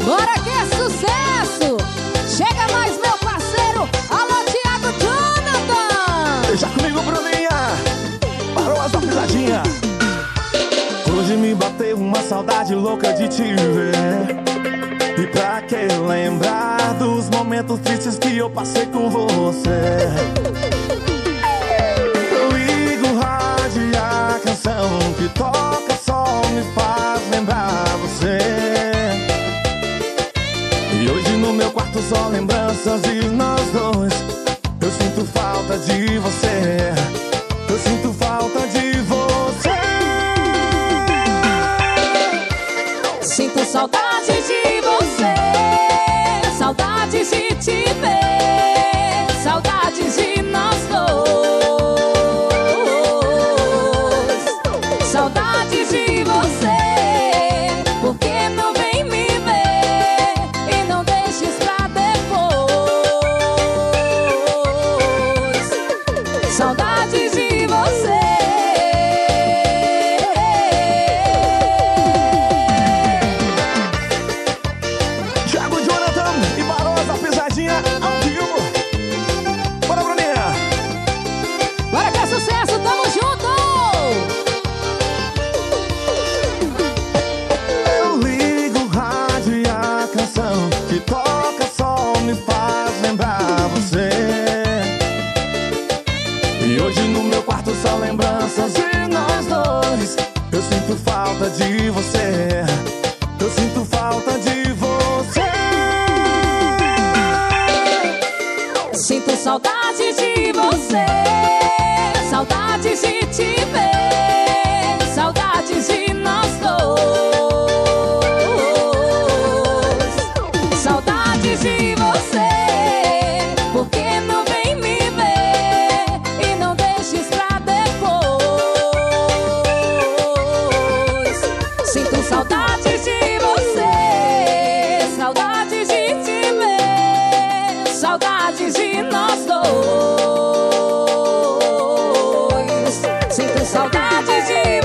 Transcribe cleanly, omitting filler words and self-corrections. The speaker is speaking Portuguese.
Bora que é sucesso! Chega mais, meu parceiro! Alô, Thiago Jonathan! Deixa comigo, Bruninha! Parou as pisadinha. Hoje me bateu uma saudade louca de te ver. E pra que lembrar dos momentos tristes que eu passei com você? Eu ligo o rádio e a canção que toca só me faz lembrar você. E hoje no meu quarto só lembranças de nós dois. Eu sinto falta de você. Eu sinto falta de você. Sinto saudade de você, saudades de te ver, saudades de nós dois, saudades de você, porque não vem me ver e não deixes pra depois, saudades de você. Ao vivo. Bora, Bruninha. Bora que é sucesso, tamo junto! Eu ligo o rádio e a canção que toca só me faz lembrar você. E hoje no meu quarto só lembranças de nós dois. Eu sinto falta de você. Eu sinto falta de você. Sinto saudade de você, saudades de te ver, saudades de nós dois, saudades de você, porque não vem me ver e não deixes pra depois. Sinto saudade de você, saudades de te ver, saudades de nós dois. Sinto saudade de